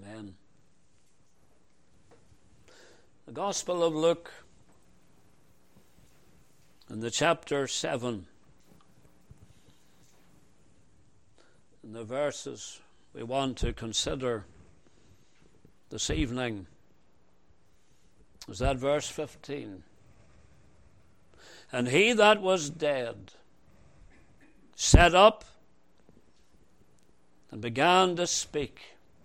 Amen. The Gospel of Luke, in the chapter 7, in the verses we want to consider this evening, is that verse 15. And he that was dead sat up and began to speak,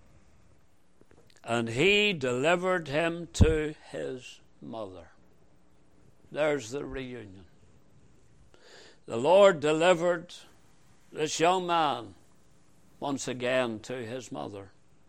and he delivered him to his mother. There's the reunion. The Lord delivered this young man once again to his mother.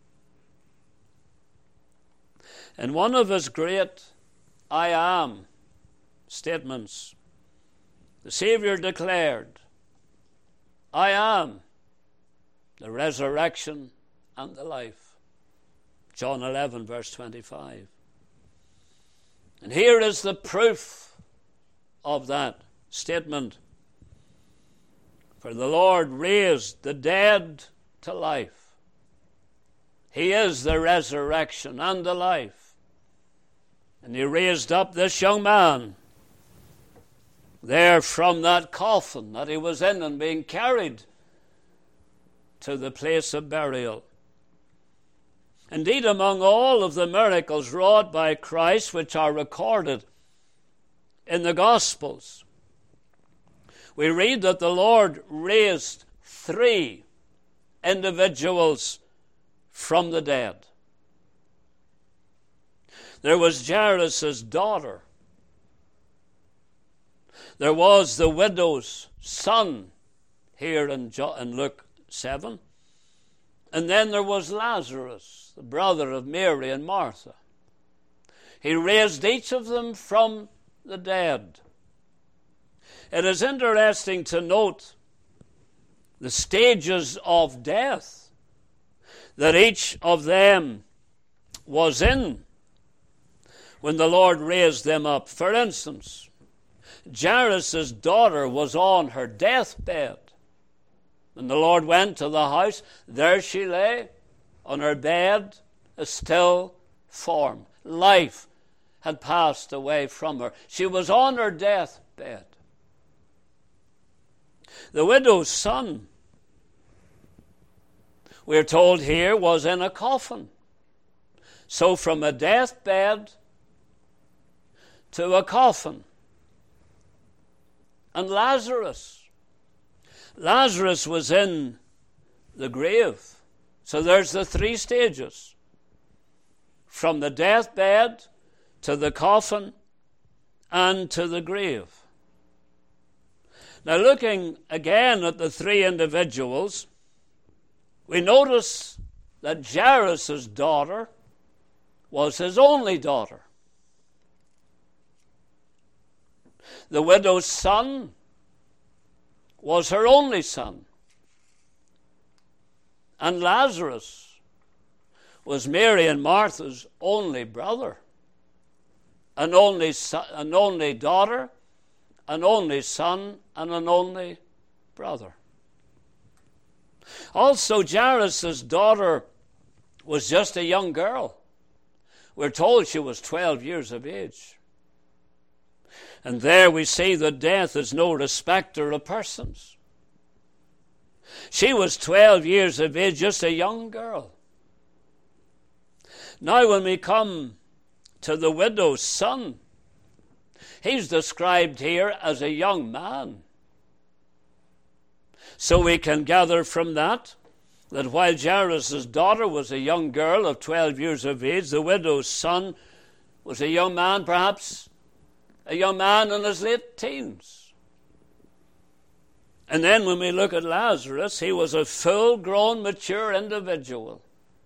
In one of his great I am statements, the Savior declared, I am the resurrection and the life. John 11, verse 25. And here is the proof of that statement. For the Lord raised the dead to life. He is the resurrection and the life. And he raised up this young man there from that coffin that he was in and being carried to the place of burial. Indeed, among all of the miracles wrought by Christ which are recorded in the Gospels, we read that the Lord raised 3 individuals from the dead. There was Jairus' daughter. There was the widow's son here in Luke 7. And then there was Lazarus, the brother of Mary and Martha. He raised each of them from the dead. It is interesting to note the stages of death that each of them was in when the Lord raised them up. For instance, Jairus' daughter was on her deathbed. When the Lord went to the house, there she lay on her bed, a still form. Life had passed away from her. She was on her deathbed. The widow's son, we're told here, was in a coffin. So from a deathbed to a coffin. And Lazarus was in the grave. So there's the 3 stages. From the deathbed to the coffin and to the grave. Now, looking again at the 3 individuals, we notice that Jairus' daughter was his only daughter. The widow's son was her only son. And Lazarus was Mary and Martha's only brother, an only daughter, an only son, and an only brother. Also, Jairus' daughter was just a young girl. We're told she was 12 years of age. And there we see that death is no respecter of persons. She was 12 years of age, just a young girl. Now when we come to the widow's son, he's described here as a young man. So we can gather from that while Jairus' daughter was a young girl of 12 years of age, the widow's son was a young man, perhaps a young man in his late teens. And then when we look at Lazarus, he was a full-grown, mature individual.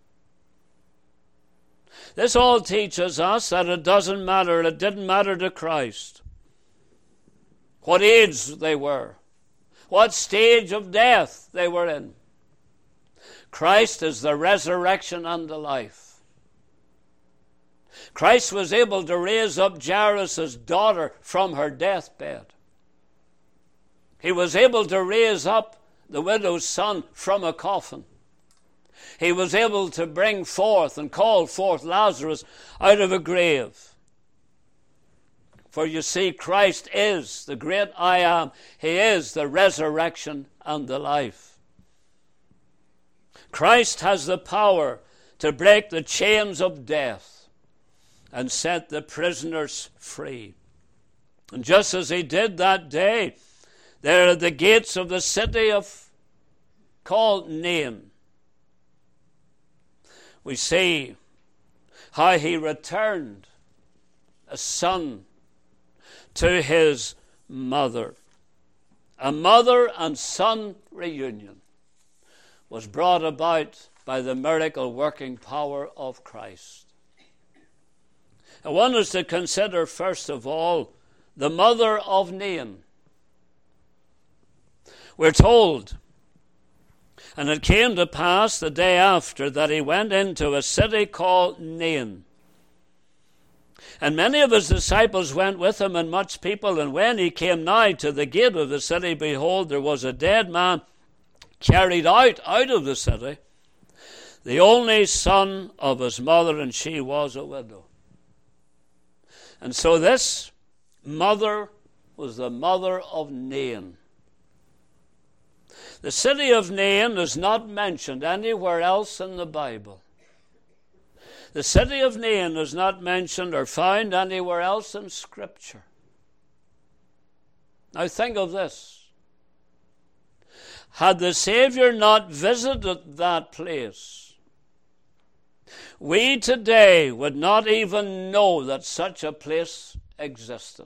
This all teaches us that it didn't matter to Christ what age they were, what stage of death they were in. Christ is the resurrection and the life. Christ was able to raise up Jairus' daughter from her deathbed. He was able to raise up the widow's son from a coffin. he was able to bring forth and call forth Lazarus out of a grave. For you see, Christ is the great I am. He is the resurrection and the life. Christ has the power to break the chains of death and set the prisoners free. And just as he did that day, there at the gates of the city called Nain, we see how he returned a son to his mother. A mother and son reunion was brought about by the miracle working power of Christ. I want us to consider, first of all, the mother of Nain. We're told, and it came to pass the day after that he went into a city called Nain. And many of his disciples went with him, and much people. And when he came nigh to the gate of the city, behold, there was a dead man carried out of the city, the only son of his mother, and she was a widow. And so this mother was the mother of Nain. The city of Nain is not mentioned anywhere else in the Bible. The city of Nain is not mentioned or found anywhere else in Scripture. Now think of this. Had the Savior not visited that place, we today would not even know that such a place existed.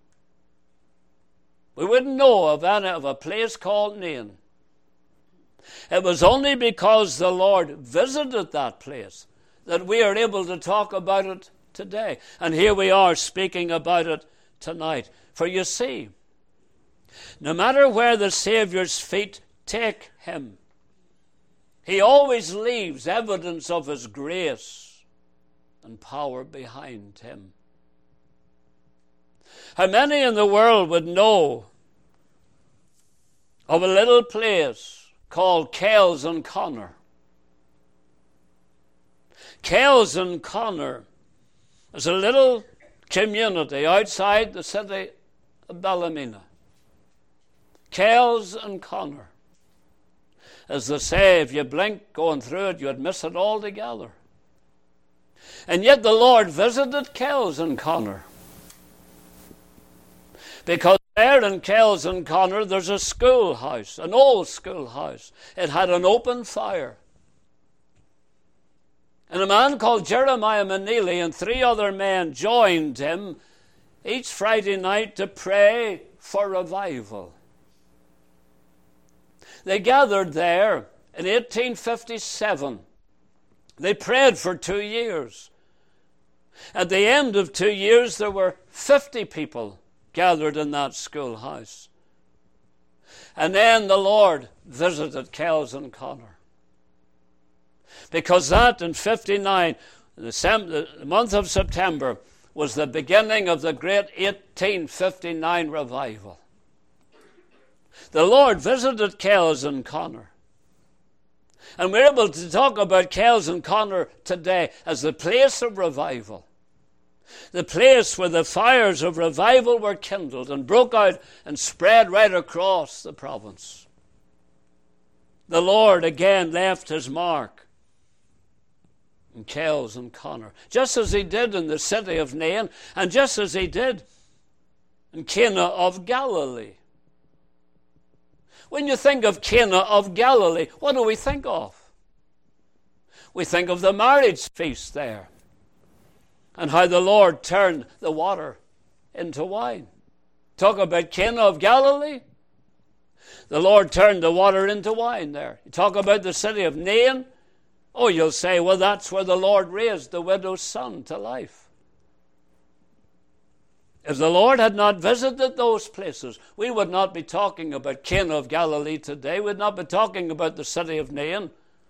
We wouldn't know of a place called Nain. It was only because the Lord visited that place that we are able to talk about it today. And here we are speaking about it tonight. For you see, no matter where the Savior's feet take him, he always leaves evidence of his grace and power behind him. How many in the world would know of a little place called Kells-on-Conor? Kells-on-Conor is a little community outside the city of Ballymena. Kells-on-Conor. As they say, if you blink going through it, you'd miss it altogether. And yet the Lord visited Kells-on-Conor. Because there in Kells-on-Conor there's a schoolhouse, an old schoolhouse. It had an open fire. And a man called Jeremiah Maneely and 3 other men joined him each Friday night to pray for revival. They gathered there in 1857. They prayed for 2 years. At the end of 2 years, there were 50 people gathered in that schoolhouse. And then the Lord visited Kells-on-Conor. Because that in 59, the month of September, was the beginning of the great 1859 revival. The Lord visited Kells-on-Conor. And we're able to talk about Kells-on-Conor today as the place of revival. The place where the fires of revival were kindled and broke out and spread right across the province. The Lord again left his mark in Kells-on-Conor, just as he did in the city of Nain, and just as he did in Cana of Galilee. When you think of Cana of Galilee, what do we think of? We think of the marriage feast there, and how the Lord turned the water into wine. Talk about Cana of Galilee. The Lord turned the water into wine there. You talk about the city of Nain. Oh, you'll say, well, that's where the Lord raised the widow's son to life. If the Lord had not visited those places, we would not be talking about Cana of Galilee today. We would not be talking about the city of Nain.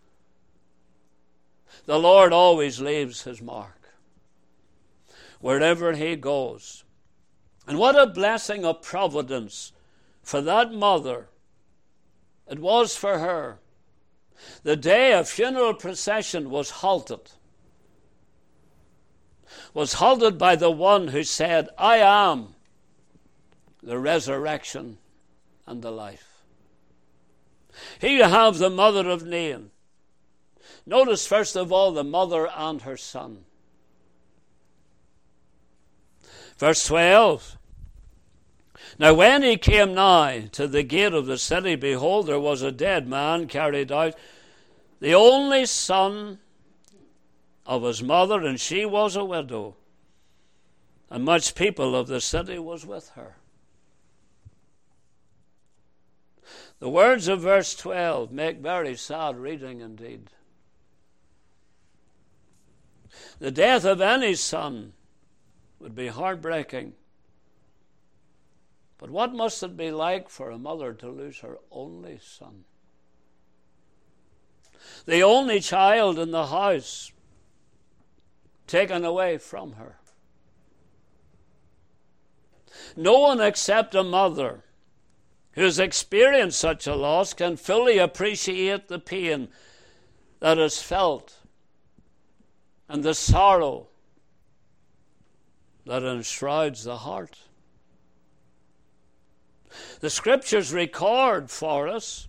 The Lord always leaves his mark wherever he goes. And what a blessing of providence for that mother it was for her The day of funeral procession was halted by the one who said, I am the resurrection and the life. Here you have the mother of Nain. Notice first of all the mother and her son. Verse 12. Now when he came nigh to the gate of the city, behold, there was a dead man carried out, the only son of his mother, and she was a widow, and much people of the city was with her. The words of verse 12 make very sad reading indeed. The death of any son would be heartbreaking. But what must it be like for a mother to lose her only son? The only child in the house taken away from her. No one except a mother who has experienced such a loss can fully appreciate the pain that is felt and the sorrow that enshrouds the heart. The Scriptures record for us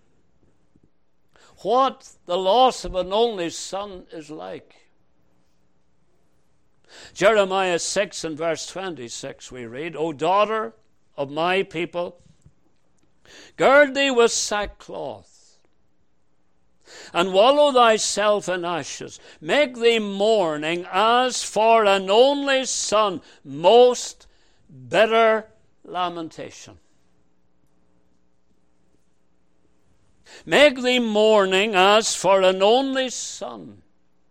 what the loss of an only son is like. Jeremiah 6 and verse 26 we read, O daughter of my people, gird thee with sackcloth, and wallow thyself in ashes. Make thee mourning as for an only son, most bitter lamentation. Make thee mourning as for an only son.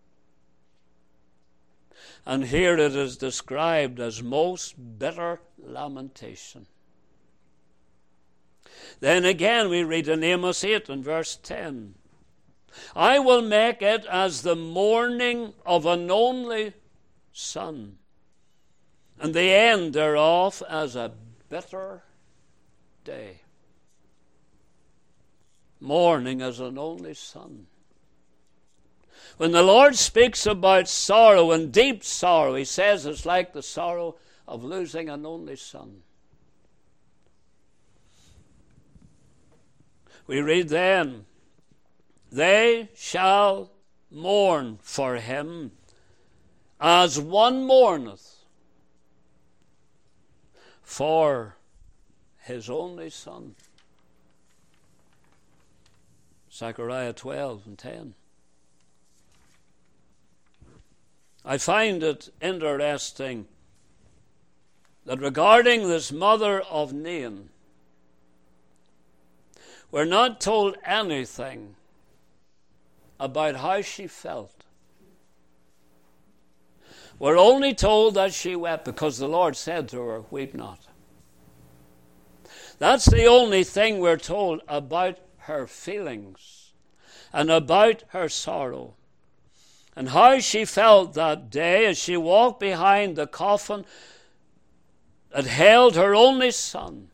And here it is described as most bitter lamentation. Then again we read in Amos 8 and verse 10, I will make it as the mourning of an only son, and the end thereof as a bitter day. Mourning as an only son. When the Lord speaks about sorrow and deep sorrow, he says it's like the sorrow of losing an only son. We read then, they shall mourn for him as one mourneth for his only son. Zechariah 12 and 10. I find it interesting that regarding this mother of Nain, we're not told anything about how she felt. We're only told that she wept because the Lord said to her, weep not. That's the only thing we're told about her feelings and about her sorrow. And how she felt that day as she walked behind the coffin that held her only son.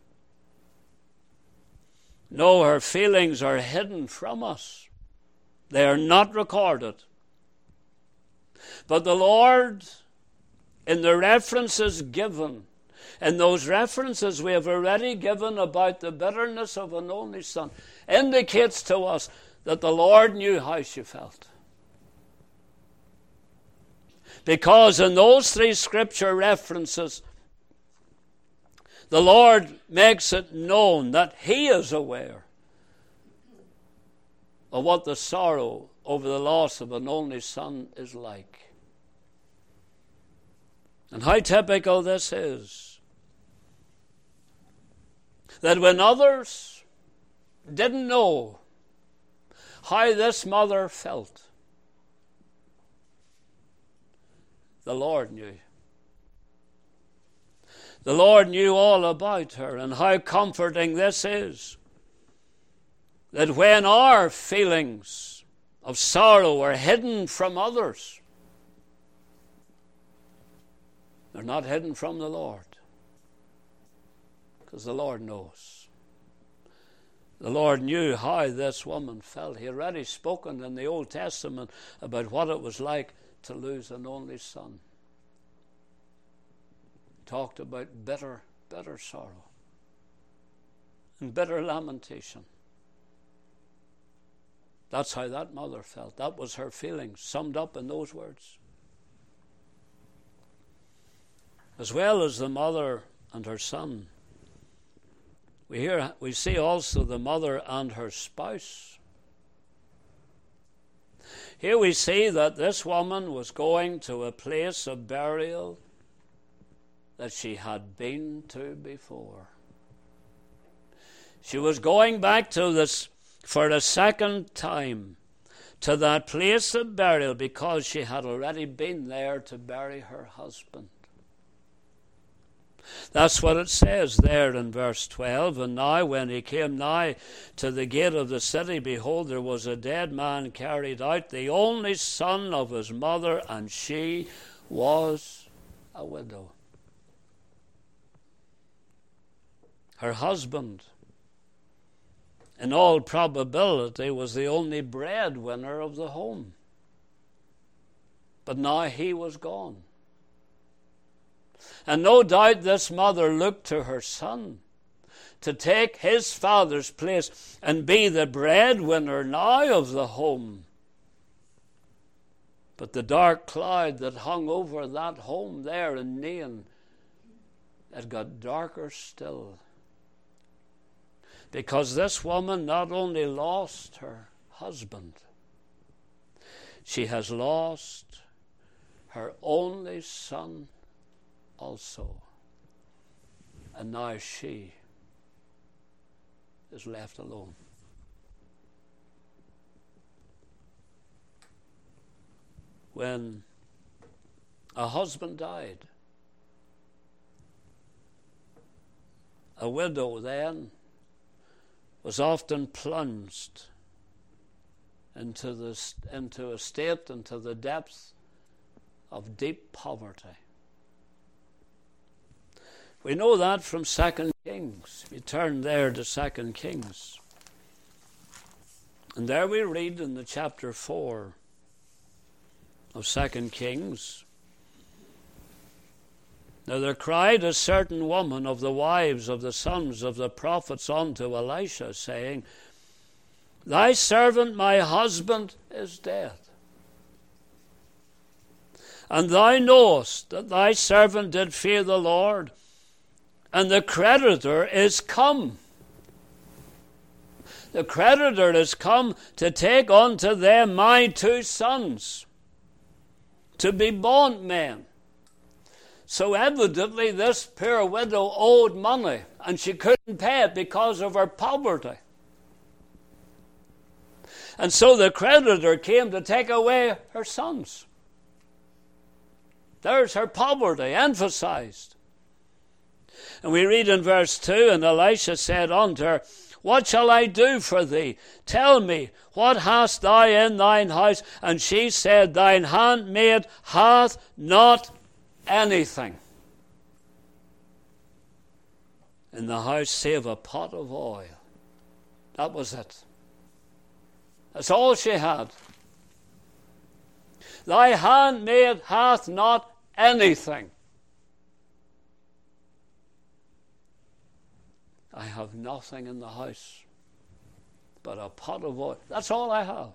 No, her feelings are hidden from us. They are not recorded. But the Lord, in the references given, in those references we have already given about the bitterness of an only son, indicates to us that the Lord knew how she felt. Because in those three scripture references, the Lord makes it known that he is aware of what the sorrow over the loss of an only son is like. And how typical this is. That when others didn't know how this mother felt, the Lord knew. The Lord knew all about her, and how comforting this is. That when our feelings of sorrow are hidden from others, they're not hidden from the Lord. Because the Lord knows. The Lord knew how this woman felt. He had already spoken in the Old Testament about what it was like to lose an only son. Talked about bitter, bitter sorrow and bitter lamentation. That's how that mother felt. That was her feeling, summed up in those words. As well as the mother and her son, we see also the mother and her spouse. Here we see that this woman was going to a place of burial that she had been to before. She was going back to this for a second time, to that place of burial, because she had already been there to bury her husband. That's what it says there in verse 12. And now when he came nigh to the gate of the city, behold, there was a dead man carried out, the only son of his mother, and she was a widow. Her husband, in all probability, was the only breadwinner of the home. But now he was gone. And no doubt this mother looked to her son to take his father's place and be the breadwinner now of the home. But the dark cloud that hung over that home there in Nain, it got darker still. Because this woman not only lost her husband, she has lost her only son also. And now she is left alone. When a husband died, a widow then was often plunged into the depths of deep poverty. We know that from 2 Kings. We turn there to 2 Kings. And there we read in the chapter 4 of 2 Kings. Now there cried a certain woman of the wives of the sons of the prophets unto Elisha, saying, Thy servant my husband is dead. And thou knowest that thy servant did fear the Lord, and the creditor is come. The creditor is come to take unto them my 2 sons, to be bondmen. So evidently this poor widow owed money, and she couldn't pay it because of her poverty. And so the creditor came to take away her sons. There's her poverty emphasized. And we read in verse 2, And Elisha said unto her, What shall I do for thee? Tell me, what hast thou in thine house? And she said, Thine handmaid hath not anything in the house save a pot of oil. That was it. That's all she had. Thy handmaid hath not anything. I have nothing in the house but a pot of oil. That's all I have.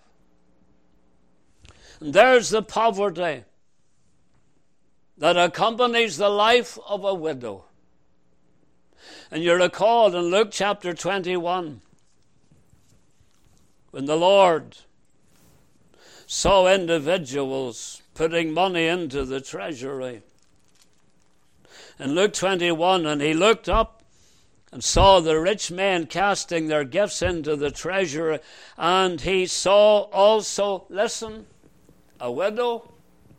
And there's the poverty that accompanies the life of a widow. And you recall in Luke chapter 21, when the Lord saw individuals putting money into the treasury. In Luke 21, and he looked up and saw the rich men casting their gifts into the treasury, and he saw also, listen, a widow.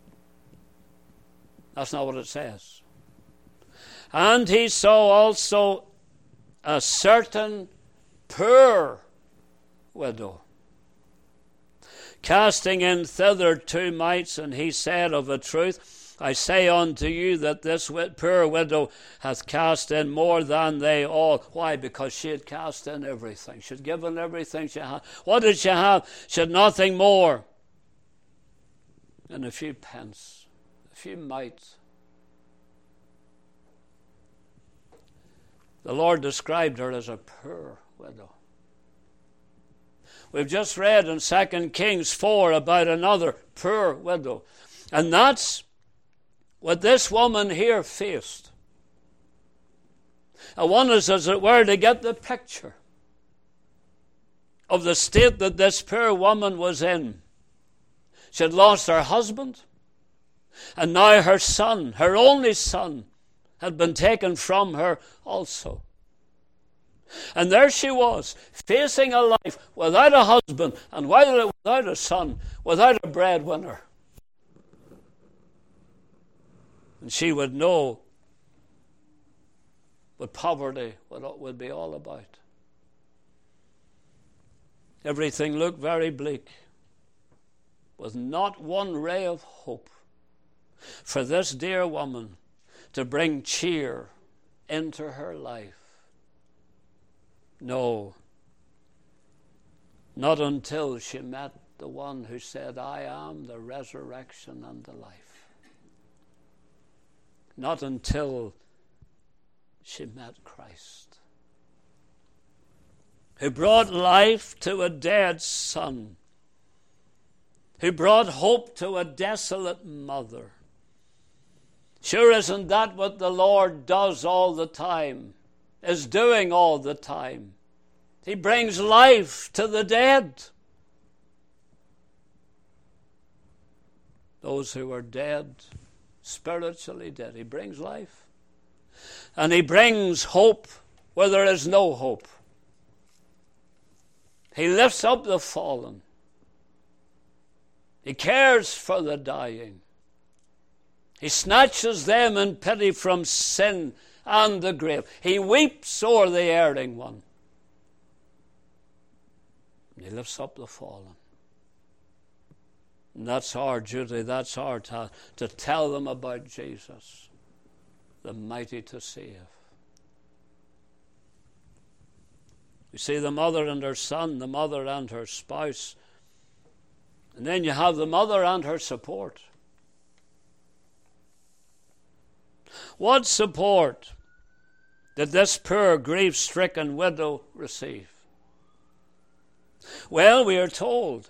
That's not what it says. And he saw also a certain poor widow casting in thither 2 mites, and he said, Of a truth, I say unto you that this poor widow hath cast in more than they all. Why? Because she had cast in everything. She had given everything she had. What did she have? She had nothing more than a few pence, a few mites. The Lord described her as a poor widow. We've just read in 2 Kings 4 about another poor widow. And that's what this woman here faced. I want us, as it were, to get the picture of the state that this poor woman was in. She had lost her husband, and now her son, her only son, had been taken from her also. And there she was, facing a life without a husband, and without a son, without a breadwinner. And she would know what poverty would be all about. Everything looked very bleak, with not one ray of hope for this dear woman to bring cheer into her life. No, not until she met the one who said, I am the resurrection and the life. Not until she met Christ, who brought life to a dead son, who brought hope to a desolate mother. Sure, isn't that what the Lord does all the time, is doing all the time? He brings life to the dead. Those who are dead, spiritually dead, he brings life. And he brings hope where there is no hope. He lifts up the fallen. He cares for the dying. He snatches them in pity from sin and the grave. He weeps o'er the erring one. And he lifts up the fallen. And that's our duty, that's our task, to tell them about Jesus, the mighty to save. You see the mother and her son, the mother and her spouse. And then you have the mother and her support. What support did this poor grief-stricken widow receive? Well, we are told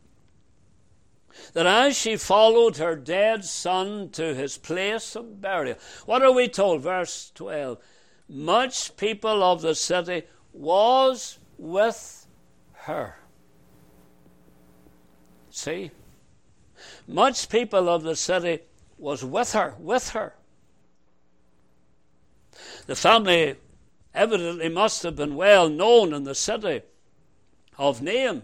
that as she followed her dead son to his place of burial, what are we told? Verse 12, much people of the city was with her. See? Much people of the city was with her. The family evidently must have been well known in the city of Nain,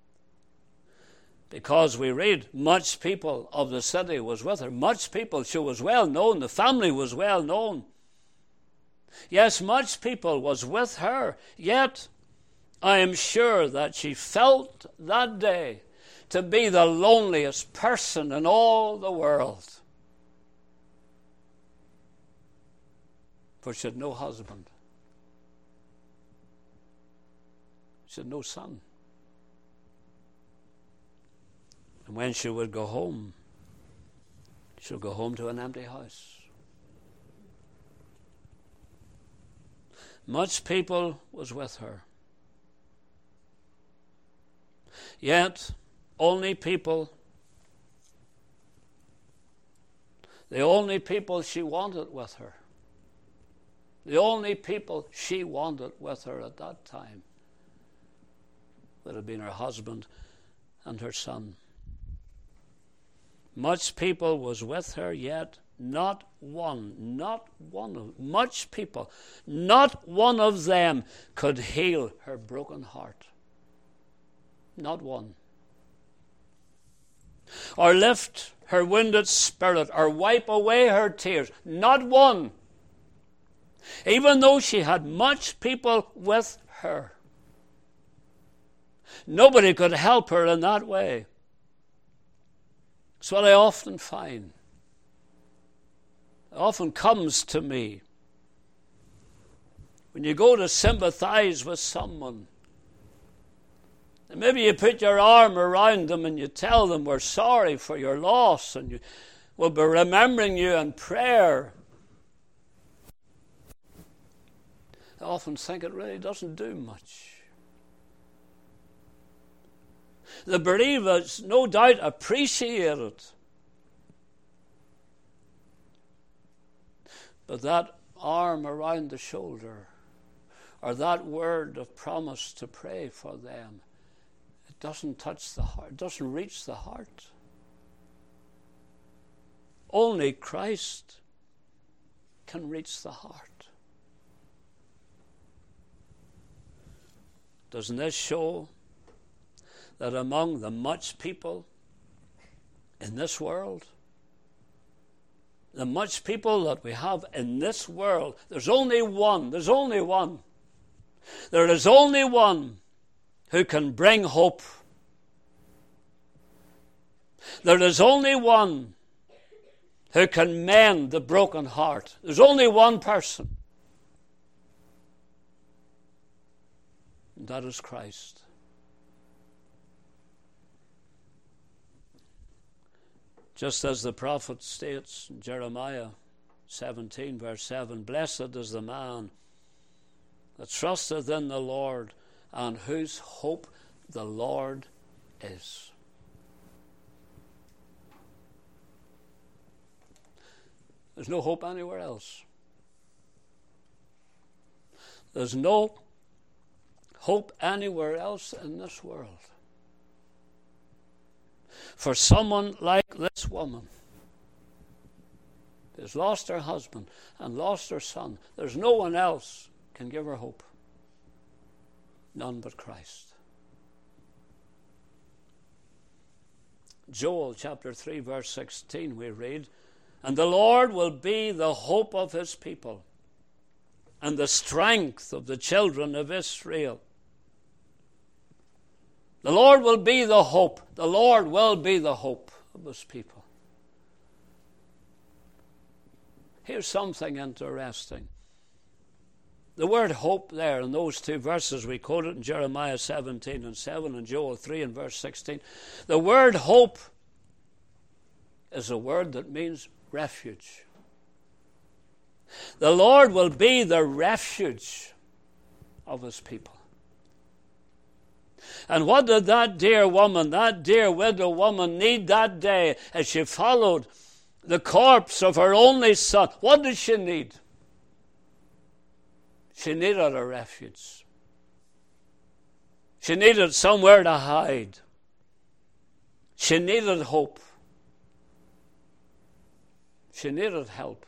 because we read much people of the city was with her. Much people, she was well known. The family was well known. Yes, much people was with her. Yet, I am sure that she felt that day to be the loneliest person in all the world. For she had no husband. She had no son. And when she would go home, she'll go home to an empty house. Much people was with her. Yet, the only people she wanted with her, the only people she wanted with her at that time would have been her husband and her son. Much people was with her, yet not one of them could heal her broken heart. Not one. Or lift her wounded spirit, or wipe away her tears. Not one. Even though she had much people with her. Nobody could help her in that way. It's what I often find. It often comes to me. When you go to sympathize with someone, and maybe you put your arm around them and you tell them we're sorry for your loss and we'll be remembering you in prayer. I often think it really doesn't do much. The believers no doubt appreciate it. But that arm around the shoulder, or that word of promise to pray for them, it doesn't touch the heart, it doesn't reach the heart. Only Christ can reach the heart. Doesn't this show that among the much people in this world, the much people that we have in this world, there's only one. There is only one who can bring hope. There is only one who can mend the broken heart. There's only one person. And that is Christ. Just as the prophet states in Jeremiah 17, verse 7, "Blessed is the man that trusteth in the Lord, and whose hope the Lord is." There's no hope anywhere else. There's no hope anywhere else in this world. For someone like this woman who's lost her husband and lost her son, there's no one else can give her hope. None but Christ. Joel chapter 3 verse 16 we read, "And the Lord will be the hope of his people and the strength of the children of Israel." The Lord will be the hope. The Lord will be the hope of his people. Here's something interesting. The word hope there in those two verses we quoted in Jeremiah 17 and 7 and Joel 3 and verse 16. The word hope is a word that means refuge. The Lord will be the refuge of his people. And what did that dear woman, that dear widow woman need that day as she followed the corpse of her only son? What did she need? She needed a refuge. She needed somewhere to hide. She needed hope. She needed help.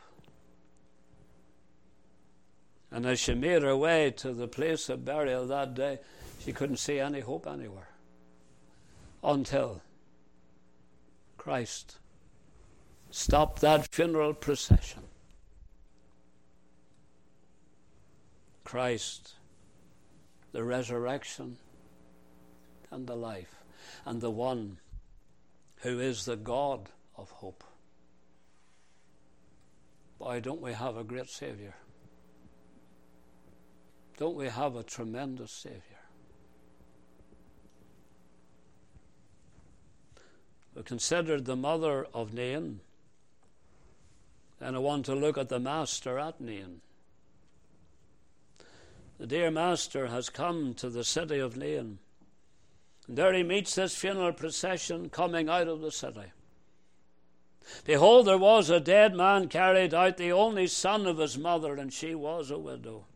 And as she made her way to the place of burial that day, she couldn't see any hope anywhere until Christ stopped that funeral procession. Christ, the resurrection and the life, and the one who is the God of hope. Boy, don't we have a great Savior? Don't we have a tremendous Savior? We considered the mother of Nain, and I want to look at the master at Nain. The dear master has come to the city of Nain, and there he meets this funeral procession coming out of the city. Behold, there was a dead man carried out, the only son of his mother, and she was a widow.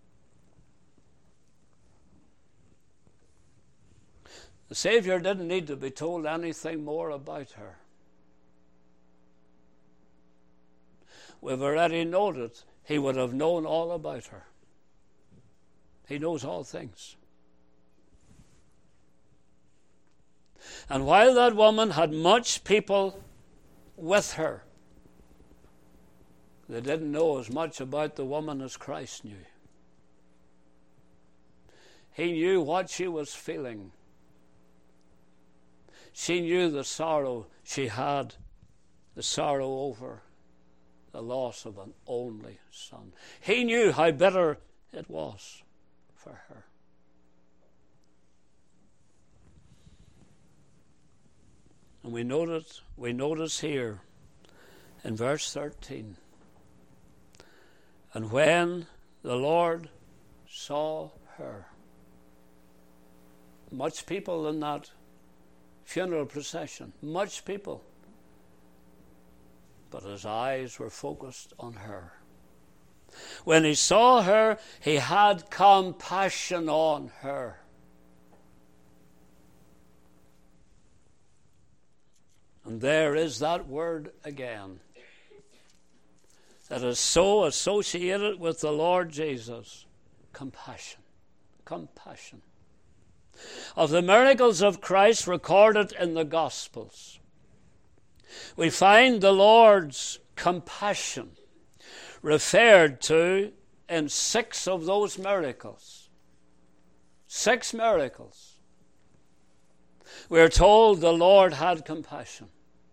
The Savior didn't need to be told anything more about her. We've already noted he would have known all about her. He knows all things. And while that woman had much people with her, they didn't know as much about the woman as Christ knew. He knew what she was feeling. She knew the sorrow she had, the sorrow over the loss of an only son. He knew how bitter it was for her. And we notice here in verse 13, and when the Lord saw her, much people in that funeral procession, much people, but his eyes were focused on her. When he saw her, he had compassion on her. And there is that word again that is so associated with the Lord Jesus. Compassion. Compassion. Of the miracles of Christ recorded in the Gospels, we find the Lord's compassion referred to in 6 of those miracles. 6 miracles. We are told the Lord had compassion.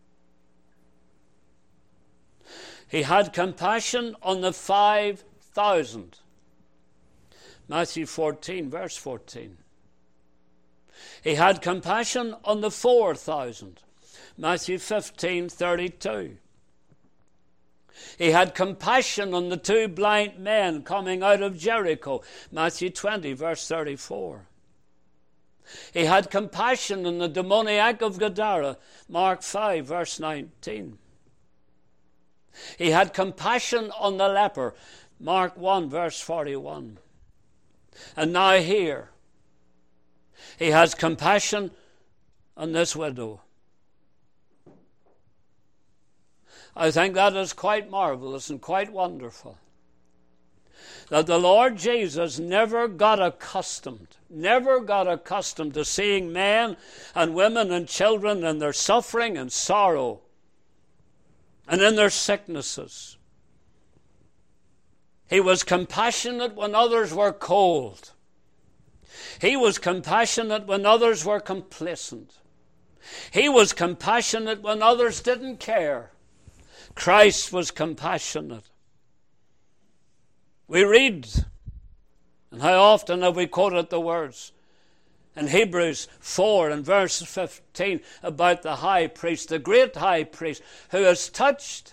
He had compassion on the 5,000. Matthew 14, verse 14. He had compassion on the 4,000. Matthew 15, 32. He had compassion on the 2 blind men coming out of Jericho. Matthew 20, verse 34. He had compassion on the demoniac of Gadara. Mark 5, verse 19. He had compassion on the leper. Mark 1, verse 41. And now here, he has compassion on this widow. I think that is quite marvelous and quite wonderful. That the Lord Jesus never got accustomed to seeing men and women and children in their suffering and sorrow and in their sicknesses. He was compassionate when others were cold. He was compassionate when others were complacent. He was compassionate when others didn't care. Christ was compassionate. We read, and how often have we quoted the words in Hebrews 4 and verse 15 about the high priest, the great high priest, who is touched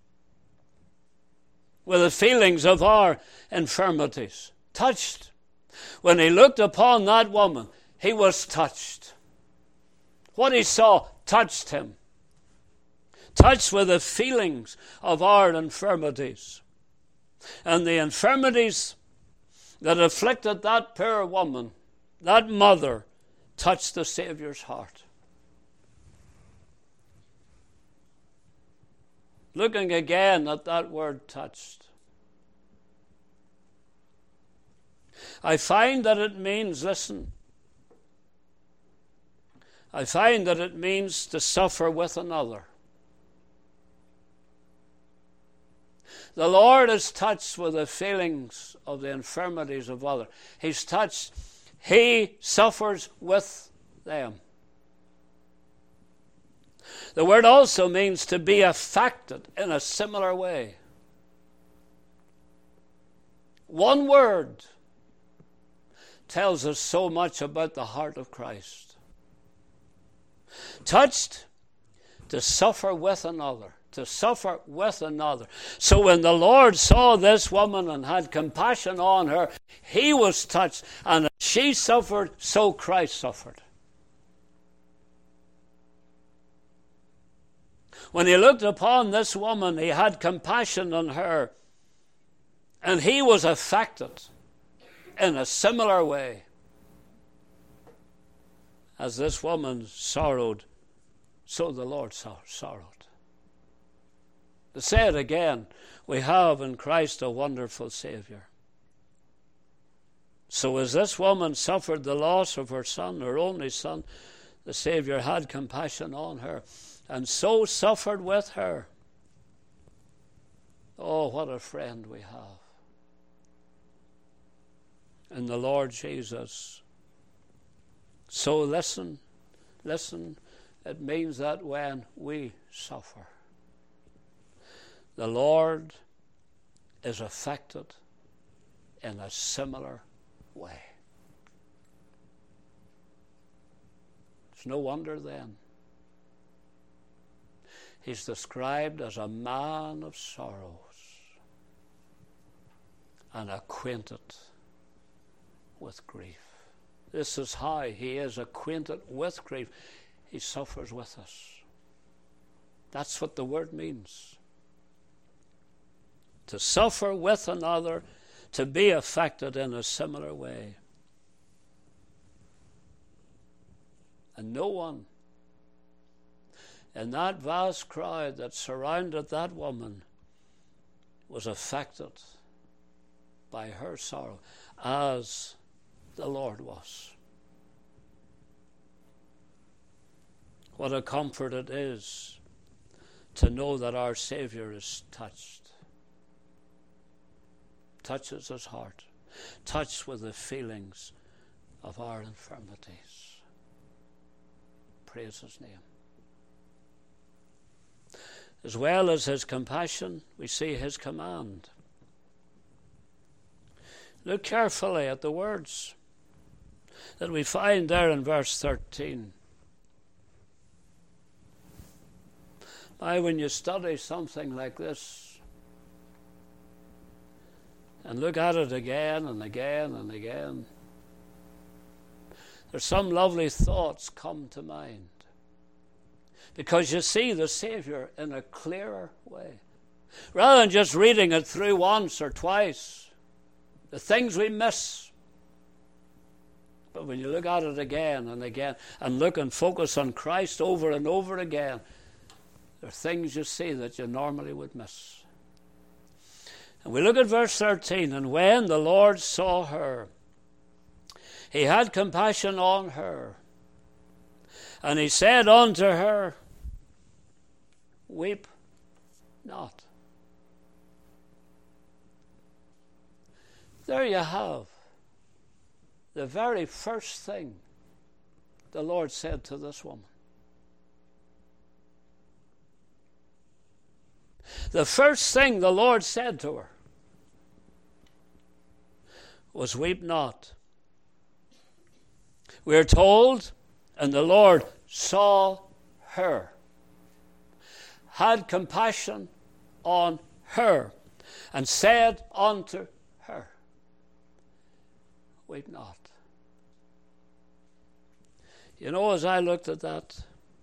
with the feelings of our infirmities. Touched. When he looked upon that woman, he was touched. What he saw touched him. Touched with the feelings of our infirmities. And the infirmities that afflicted that poor woman, that mother, touched the Savior's heart. Looking again at that word touched, I find that it means, listen, I find that it means to suffer with another. The Lord is touched with the feelings of the infirmities of others. He's touched. He suffers with them. The word also means to be affected in a similar way. One word tells us so much about the heart of Christ. Touched, to suffer with another. To suffer with another. So when the Lord saw this woman and had compassion on her, he was touched. And as she suffered, so Christ suffered. When he looked upon this woman, he had compassion on her. And he was affected in a similar way. As this woman sorrowed, so the Lord sorrowed. To say it again, we have in Christ a wonderful Savior. So as this woman suffered the loss of her son, her only son, the Savior had compassion on her, and so suffered with her. Oh, what a friend we have in the Lord Jesus. So listen, It means that when we suffer, the Lord is affected in a similar way. It's no wonder then he's described as a man of sorrows and acquainted with grief. This is how he is acquainted with grief. He suffers with us. That's what the word means. To suffer with another, to be affected in a similar way. And no one in that vast crowd that surrounded that woman was affected by her sorrow as the Lord was. What a comfort it is to know that our Savior is touched. Touches his heart. Touched with the feelings of our infirmities. Praise his name. As well as his compassion, we see his command. Look carefully at the words that we find there in verse 13. Now, when you study something like this and look at it again and again and again, there's some lovely thoughts come to mind. Because you see the Savior in a clearer way. Rather than just reading it through once or twice, the things we miss. But when you look at it again and again and look and focus on Christ over and over again, there are things you see that you normally would miss. And we look at verse 13, and when the Lord saw her, he had compassion on her, and he said unto her, weep not. There you have the very first thing the Lord said to this woman. The first thing the Lord said to her was, weep not. We are told, and the Lord saw her, had compassion on her, and said unto her, weep not. You know, as I looked at that,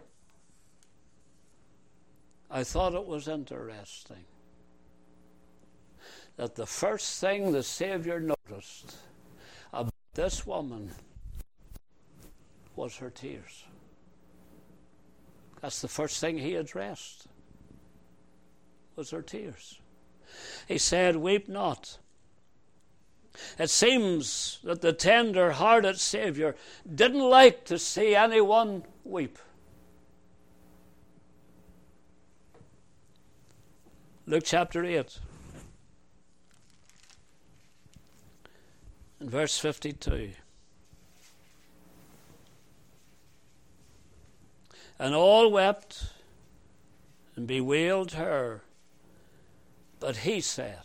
I thought it was interesting that the first thing the Savior noticed about this woman was her tears. That's the first thing he addressed, was her tears. He said, weep not. It seems that the tender-hearted Savior didn't like to see anyone weep. Luke chapter 8 and verse 52. And all wept and bewailed her, but he said,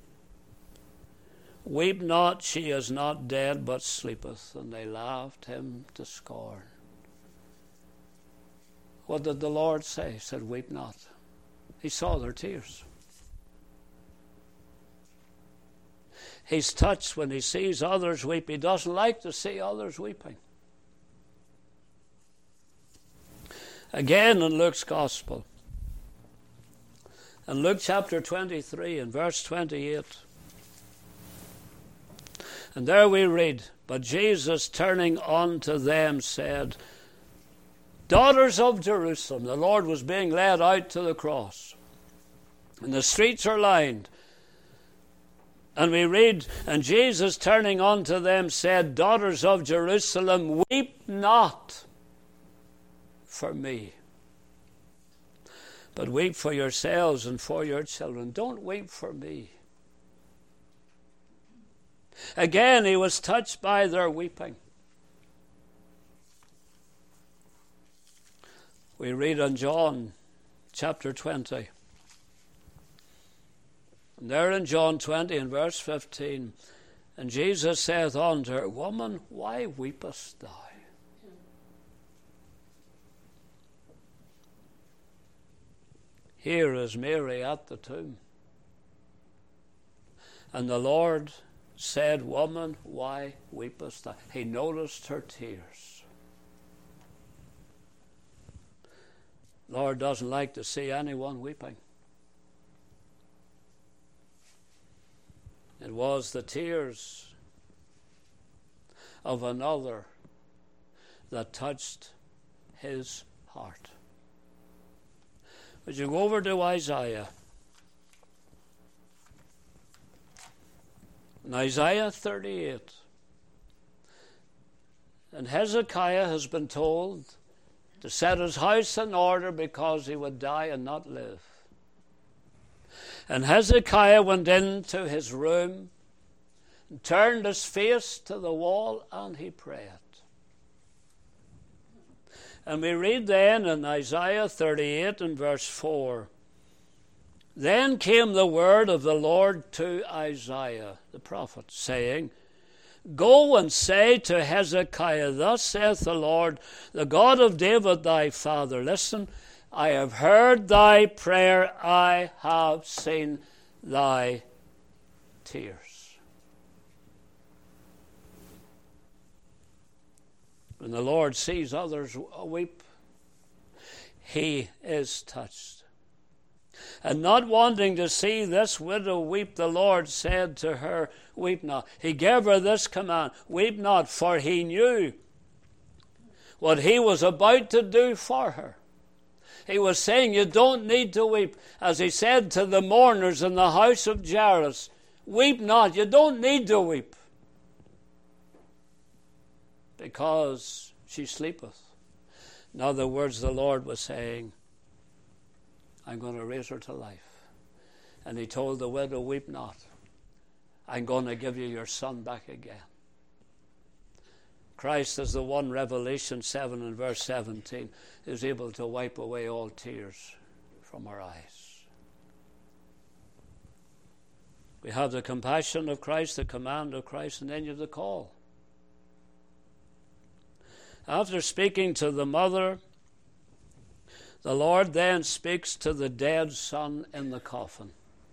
weep not, she is not dead, but sleepeth. And they laughed him to scorn. What did the Lord say? He said, weep not. He saw their tears. He's touched when he sees others weep. He doesn't like to see others weeping. Again in Luke's Gospel, in Luke chapter 23 and verse 28, and there we read, but Jesus turning unto them said, daughters of Jerusalem. The Lord was being led out to the cross, and the streets are lined. And we read, and Jesus turning unto them said, daughters of Jerusalem, weep not for me, but weep for yourselves and for your children. Don't weep for me. Again, he was touched by their weeping. We read in John chapter 20. And there in John 20 and verse 15, and Jesus saith unto her, Woman, why weepest thou? Here is Mary at the tomb. And the Lord said, Woman, why weepest thou? He noticed her tears. Lord doesn't like to see anyone weeping. It was the tears of another that touched his heart. Would you go over to Isaiah? In Isaiah 38. And Hezekiah has been told to set his house in order because he would die and not live. And Hezekiah went into his room and turned his face to the wall and he prayed. And we read then in Isaiah 38 and verse 4, Then came the word of the Lord to Isaiah, the prophet, saying, Go and say to Hezekiah, Thus saith the Lord, the God of David thy father, listen, I have heard thy prayer, I have seen thy tears. When the Lord sees others weep, he is touched. And not wanting to see this widow weep, the Lord said to her, Weep not. He gave her this command, Weep not, for he knew what he was about to do for her. He was saying, you don't need to weep. As he said to the mourners in the house of Jairus, Weep not, you don't need to weep. Because she sleepeth. In other words, the Lord was saying, I'm going to raise her to life. And he told the widow, Weep not. I'm going to give you your son back again. Christ is the one, Revelation 7 and verse 17, is able to wipe away all tears from our eyes. We have the compassion of Christ, the command of Christ, and then you have the call. After speaking to the mother, the Lord then speaks to the dead son in the coffin.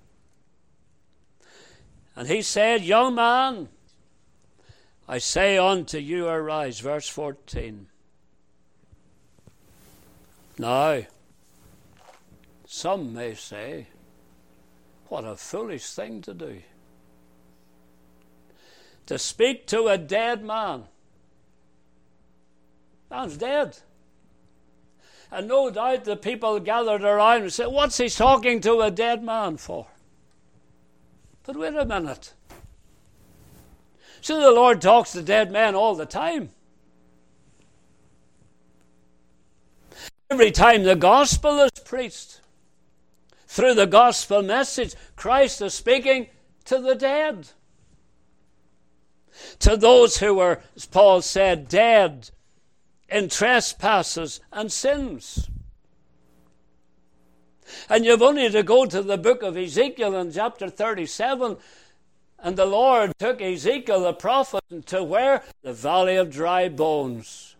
And he said, Young man, I say unto you, arise. Verse 14. Now, some may say, what a foolish thing to do. To speak to a dead man. Man's dead. And no doubt the people gathered around and said, What's he talking to a dead man for? But wait a minute. See, the Lord talks to dead men all the time. Every time the gospel is preached, through the gospel message, Christ is speaking to the dead. To those who were, as Paul said, dead in trespasses and sins. And you've only to go to the book of Ezekiel in chapter 37, and the Lord took Ezekiel the prophet to where? The valley of dry bones.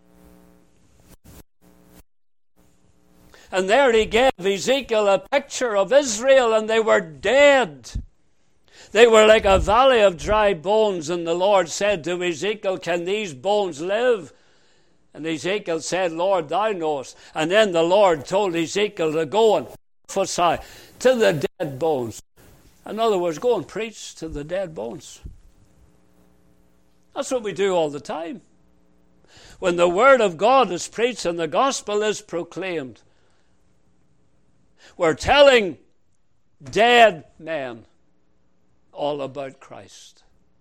And there he gave Ezekiel a picture of Israel, and they were dead. They were like a valley of dry bones, and the Lord said to Ezekiel, Can these bones live? And Ezekiel said, Lord, thou knowest. And then the Lord told Ezekiel to go and prophesy to the dead bones. In other words, go and preach to the dead bones. That's what we do all the time. When the word of God is preached and the gospel is proclaimed, we're telling dead men all about Christ.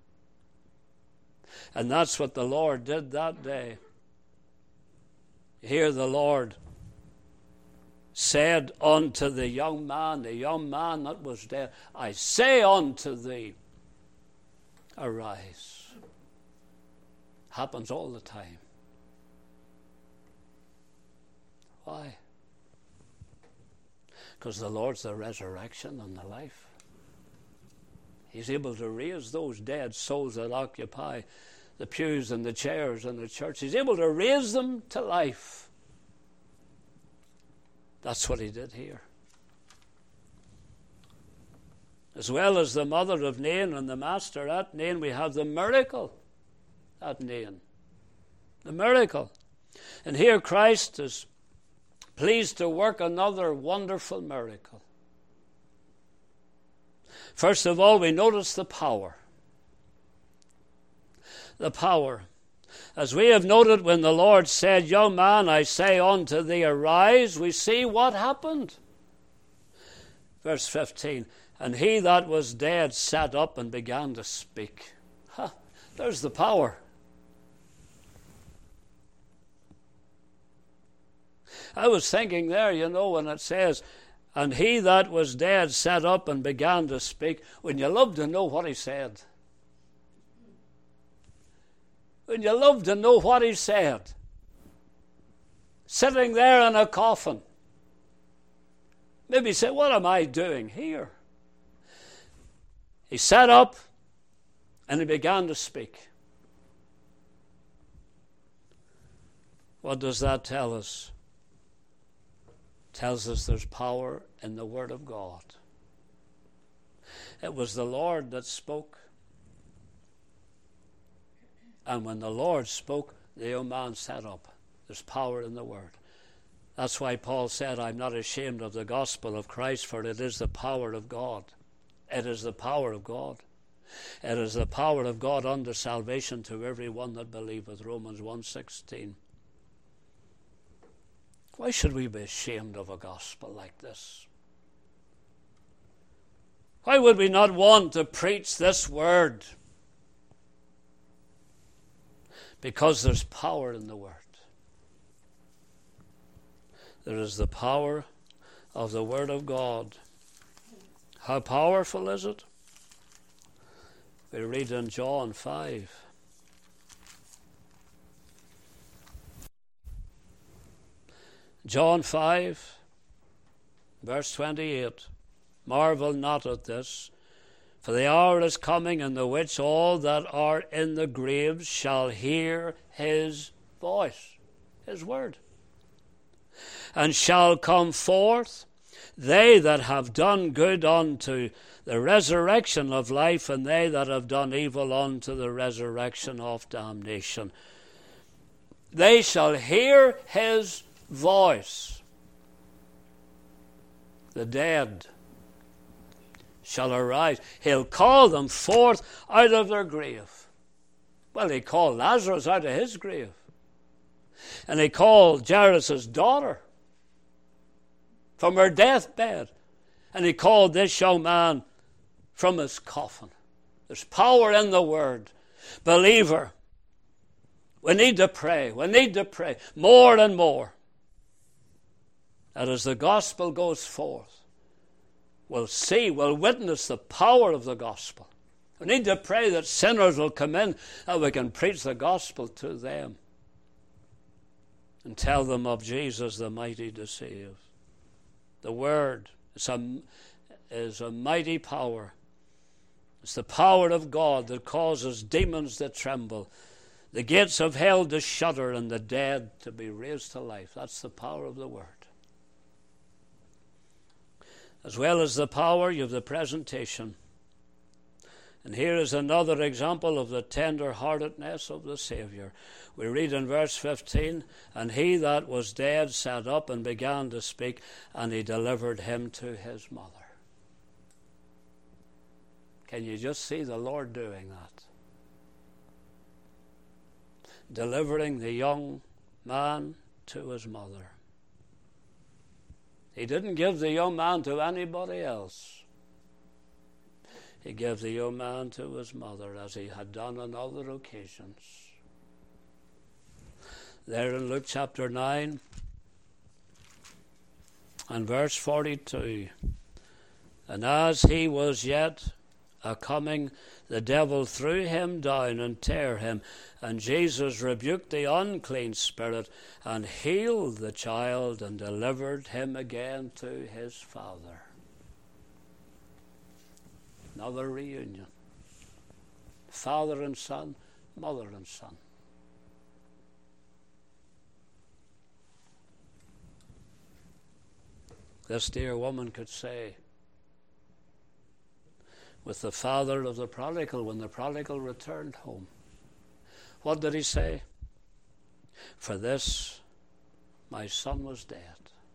And that's what the Lord did that day. Here the Lord said unto the young man that was dead, I say unto thee, arise. Happens all the time. Why? Because the Lord's the resurrection and the life. He's able to raise those dead souls that occupy the pews and the chairs in the church. He's able to raise them to life. That's what he did here. As well as the mother of Nain and the master at Nain, we have the miracle at Nain. The miracle. And here Christ is pleased to work another wonderful miracle. First of all, we notice the power. The power. As we have noted when the Lord said, "Young man, I say unto thee, arise," we see what happened. Verse 15, and he that was dead sat up and began to speak. There's the power. I was thinking there, when it says, and he that was dead sat up and began to speak. Wouldn't you love to know what he said? Wouldn't you love to know what he said? Sitting there in a coffin. Maybe say, what am I doing here? He sat up and he began to speak. What does that tell us? Tells us there's power in the Word of God. It was the Lord that spoke. And when the Lord spoke, the young man sat up. There's power in the Word. That's why Paul said, I'm not ashamed of the gospel of Christ, for it is the power of God. It is the power of God. It is the power of God unto salvation to every one that believeth. Romans 1:16. Why should we be ashamed of a gospel like this? Why would we not want to preach this word? Because there's power in the word. There is the power of the Word of God. How powerful is it? We read in John 5. John 5, verse 28. Marvel not at this, for the hour is coming in the which all that are in the graves shall hear his voice, his word, and shall come forth, they that have done good unto the resurrection of life, and they that have done evil unto the resurrection of damnation. They shall hear his voice. The dead shall arise. He'll call them forth out of their grave. Well, he called Lazarus out of his grave. And he called Jairus' daughter from her deathbed. And he called this young man from his coffin. There's power in the word. Believer, we need to pray. We need to pray more and more. That as the gospel goes forth, we'll see, we'll witness the power of the gospel. We need to pray that sinners will come in and we can preach the gospel to them and tell them of Jesus, the mighty to save. The word is a mighty power. It's the power of God that causes demons to tremble, the gates of hell to shudder, and the dead to be raised to life. That's the power of the word. As well as the power, you have the presentation. And here is another example of the tender-heartedness of the Savior. We read in verse 15, and he that was dead sat up and began to speak, and he delivered him to his mother. Can you just see the Lord doing that? Delivering the young man to his mother. He didn't give the young man to anybody else. He gave the young man to his mother, as he had done on other occasions. There in Luke chapter 9 and verse 42. And as he was yet a coming, the devil threw him down and tear him. And Jesus rebuked the unclean spirit and healed the child and delivered him again to his father. Another reunion. Father and son, mother and son. This dear woman could say, with the father of the prodigal, when the prodigal returned home, what did he say? For this my son was dead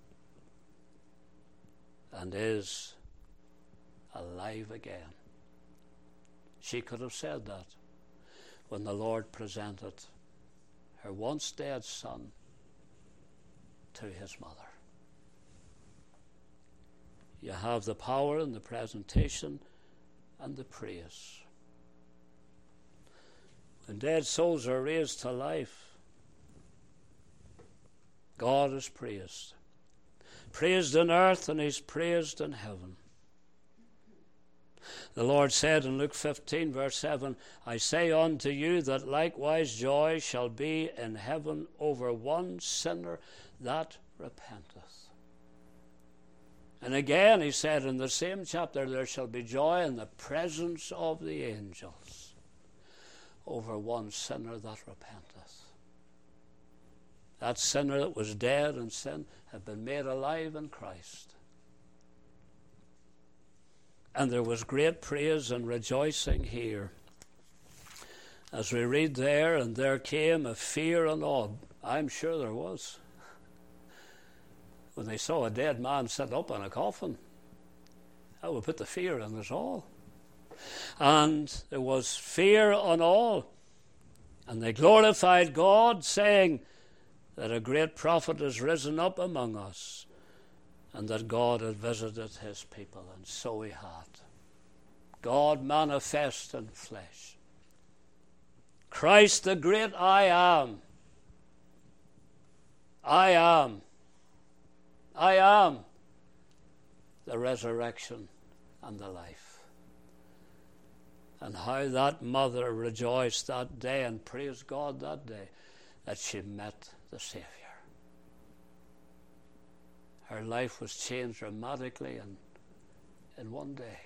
and is alive again. She could have said that when the Lord presented her once dead son to his mother. You have the power and the presentation and the praise. When dead souls are raised to life, God is praised. Praised on earth, and he's praised in heaven. The Lord said in Luke 15, verse 7, I say unto you that likewise joy shall be in heaven over one sinner that repenteth. And again he said in the same chapter, there shall be joy in the presence of the angels over one sinner that repenteth. That sinner that was dead in sin had been made alive in Christ. And there was great praise and rejoicing here. As we read there, and there came a fear and awe. I'm sure there was. When they saw a dead man set up in a coffin, that would put the fear in us all. And there was fear on all. And they glorified God, saying that a great prophet is risen up among us, and that God had visited his people. And so he had. God manifest in flesh. Christ the great I am. I am. I am the resurrection and the life. And how that mother rejoiced that day and praised God that day that she met the Savior. Her life was changed dramatically in one day.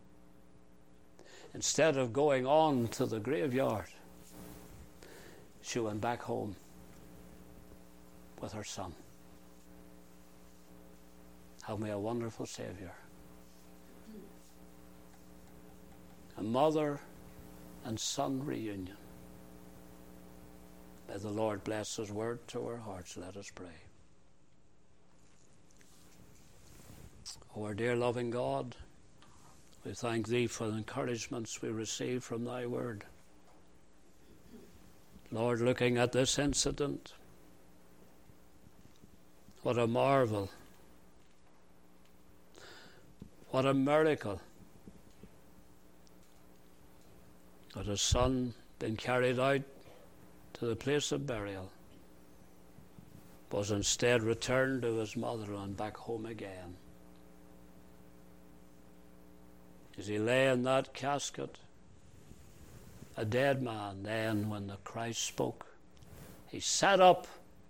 Instead of going on to the graveyard, she went back home with her son. Have me a wonderful Savior. A mother and son reunion. May the Lord bless his word to our hearts. Let us pray. O our dear loving God, we thank thee for the encouragements we receive from thy word. Lord, looking at this incident, what a marvel. What a miracle that his son been carried out to the place of burial was instead returned to his mother and back home again. As he lay in that casket, a dead man, then when the Christ spoke, he sat up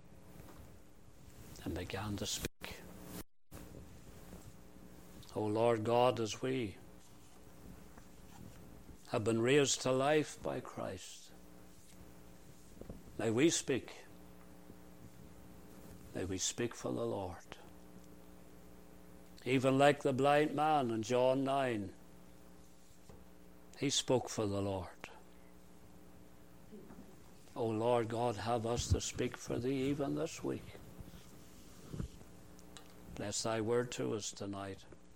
and began to speak. O Lord God, as we have been raised to life by Christ, may we speak. May we speak for the Lord. Even like the blind man in John 9, he spoke for the Lord. O Lord God, have us to speak for thee even this week. Bless thy word to us tonight.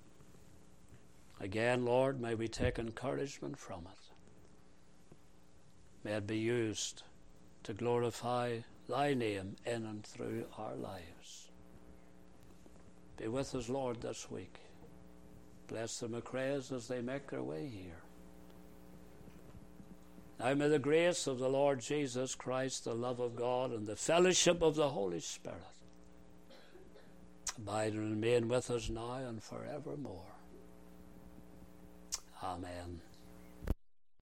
Again, Lord, may we take encouragement from it. May it be used to glorify thy name in and through our lives. Be with us, Lord, this week. Bless the McRaes as they make their way here. Now may the grace of the Lord Jesus Christ, the love of God, and the fellowship of the Holy Spirit abide and remain with us now and forevermore. Amen.